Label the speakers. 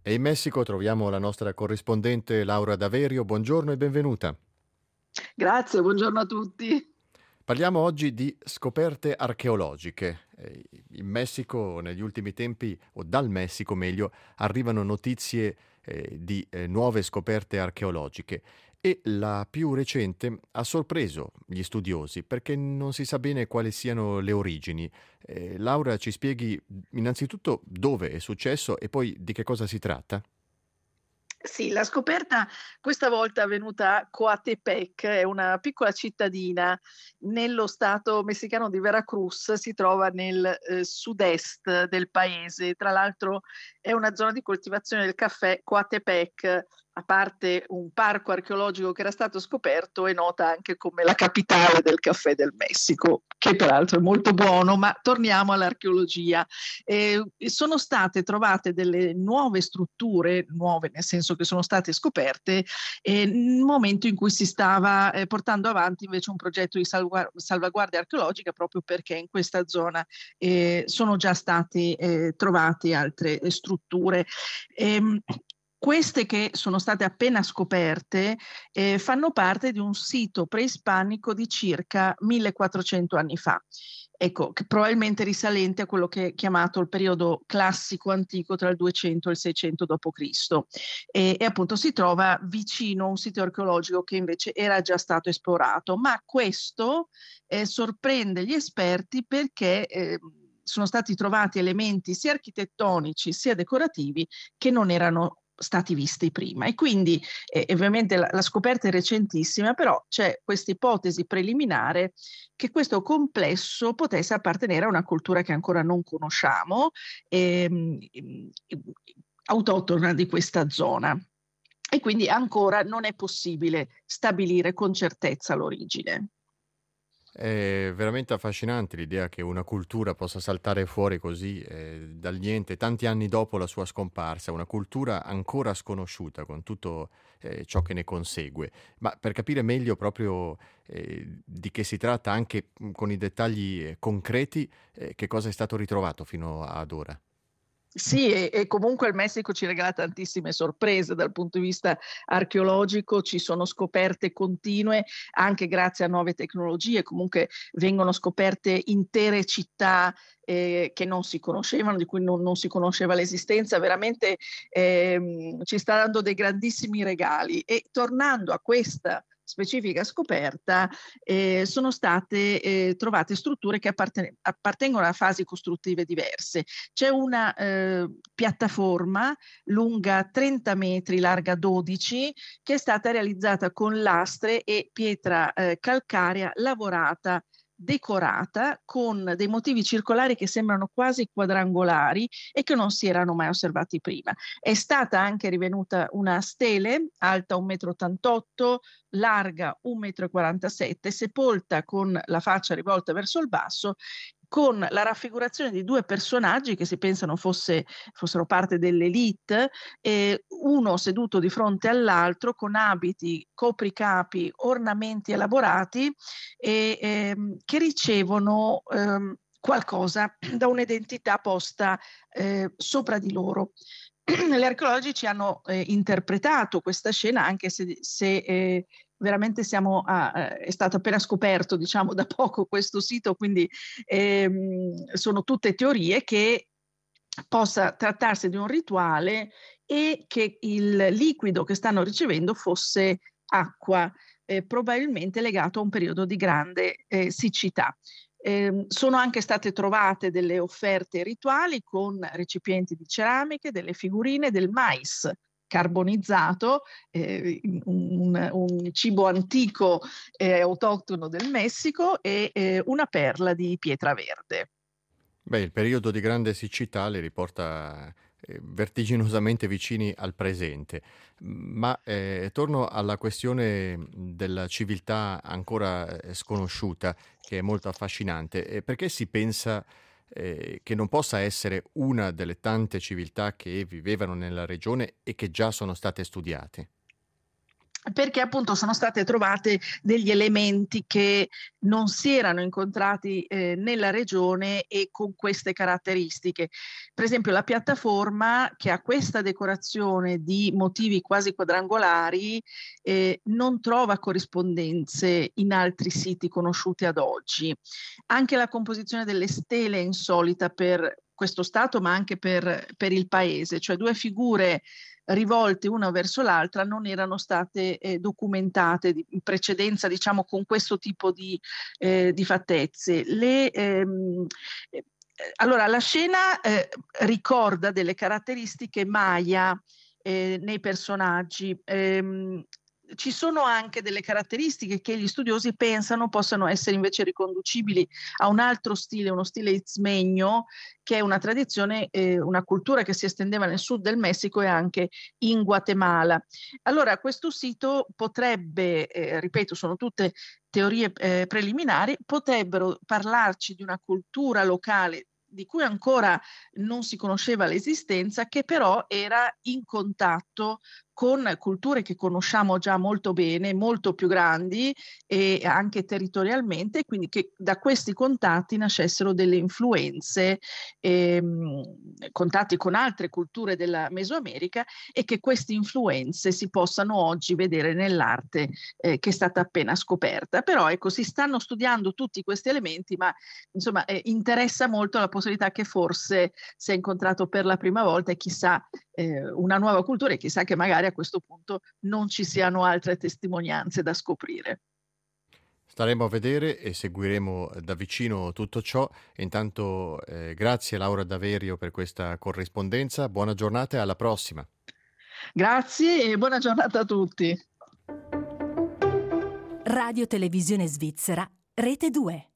Speaker 1: E in Messico troviamo la nostra corrispondente Laura Daverio. Buongiorno e benvenuta.
Speaker 2: Grazie, buongiorno a tutti.
Speaker 1: Parliamo oggi di scoperte archeologiche. In Messico, negli ultimi tempi, o dal Messico meglio, arrivano notizie di nuove scoperte archeologiche. E la più recente ha sorpreso gli studiosi perché non si sa bene quali siano le origini. Laura, ci spieghi innanzitutto dove è successo e poi di che cosa si tratta?
Speaker 2: Sì, la scoperta questa volta è avvenuta a Coatepec, è una piccola cittadina nello stato messicano di Veracruz, si trova nel sud-est del paese. Tra l'altro è una zona di coltivazione del caffè. Coatepec, a parte un parco archeologico che era stato scoperto, è nota anche come la capitale del caffè del Messico, che peraltro è molto buono, ma torniamo all'archeologia. Sono state trovate delle nuove strutture, nuove nel senso che sono state scoperte nel momento in cui si stava portando avanti invece un progetto di salvaguardia archeologica, proprio perché in questa zona sono già state trovate altre strutture. Ehm, Queste che sono state appena scoperte fanno parte di un sito preispanico di circa 1400 anni fa. Ecco, che probabilmente risalente a quello che è chiamato il periodo classico antico tra il 200 e il 600 d.C. E appunto si trova vicino a un sito archeologico che invece era già stato esplorato, ma questo sorprende gli esperti perché sono stati trovati elementi sia architettonici sia decorativi che non erano stati visti prima. E quindi ovviamente la scoperta è recentissima, però c'è questa ipotesi preliminare che questo complesso potesse appartenere a una cultura che ancora non conosciamo, ehm, ehm, autoctona di questa zona. E quindi ancora non è possibile stabilire con certezza l'origine.
Speaker 1: È veramente affascinante l'idea che una cultura possa saltare fuori così dal niente, tanti anni dopo la sua scomparsa, una cultura ancora sconosciuta con tutto ciò che ne consegue. Ma per capire meglio proprio di che si tratta, anche con i dettagli concreti, che cosa è stato ritrovato fino ad ora?
Speaker 2: Sì, e comunque il Messico ci regala tantissime sorprese dal punto di vista archeologico, ci sono scoperte continue anche grazie a nuove tecnologie, comunque vengono scoperte intere città che non si conoscevano, di cui non si conosceva l'esistenza, veramente ci sta dando dei grandissimi regali. E tornando a questa specifica scoperta, sono state trovate strutture che appartengono a fasi costruttive diverse. C'è una piattaforma lunga 30 metri, larga 12, che è stata realizzata con lastre e pietra calcarea lavorata, decorata con dei motivi circolari che sembrano quasi quadrangolari e che non si erano mai osservati prima. È stata anche rivenuta una stele alta 1,88 m, larga 1,47 m, sepolta con la faccia rivolta verso il basso, con la raffigurazione di due personaggi che si pensano fossero parte dell'elite, uno seduto di fronte all'altro con abiti, copricapi, ornamenti elaborati che ricevono qualcosa da un'identità posta sopra di loro. Gli archeologi hanno interpretato questa scena, anche se veramente è stato appena scoperto, diciamo, da poco questo sito, quindi sono tutte teorie che possa trattarsi di un rituale e che il liquido che stanno ricevendo fosse acqua, probabilmente legato a un periodo di grande siccità. Sono anche state trovate delle offerte rituali con recipienti di ceramiche, delle figurine, del mais carbonizzato, un cibo antico autoctono del Messico e una perla di pietra verde.
Speaker 1: Beh, il periodo di grande siccità li riporta vertiginosamente vicini al presente. Ma torno alla questione della civiltà ancora sconosciuta, che è molto affascinante. Perché si pensa che non possa essere una delle tante civiltà che vivevano nella regione e che già sono state studiate?
Speaker 2: perché appunto sono state trovate degli elementi che non si erano incontrati nella regione e con queste caratteristiche. Per esempio la piattaforma, che ha questa decorazione di motivi quasi quadrangolari, non trova corrispondenze in altri siti conosciuti ad oggi. Anche la composizione delle stele è insolita per questo stato, ma anche per il paese, cioè due figure rivolte una verso l'altra non erano state documentate in precedenza, diciamo, con questo tipo di fattezze. Allora, la scena ricorda delle caratteristiche Maya nei personaggi. Ci sono anche delle caratteristiche che gli studiosi pensano possano essere invece riconducibili a un altro stile, uno stile izmeño, che è una tradizione, una cultura che si estendeva nel sud del Messico e anche in Guatemala. Allora, questo sito potrebbe, ripeto, sono tutte teorie preliminari, potrebbero parlarci di una cultura locale di cui ancora non si conosceva l'esistenza, che però era in contatto con culture che conosciamo già molto bene, molto più grandi e anche territorialmente, quindi che da questi contatti nascessero delle influenze, contatti con altre culture della Mesoamerica, e che queste influenze si possano oggi vedere nell'arte che è stata appena scoperta. Però ecco, si stanno studiando tutti questi elementi, ma insomma interessa molto la possibilità che forse si è incontrato per la prima volta e chissà una nuova cultura, e chissà che magari a questo punto non ci siano altre testimonianze da scoprire.
Speaker 1: Staremo a vedere e seguiremo da vicino tutto ciò. Intanto grazie Laura Daverio per questa corrispondenza, buona giornata e alla prossima.
Speaker 2: Grazie e buona giornata a tutti.
Speaker 3: Radio Televisione Svizzera, Rete 2.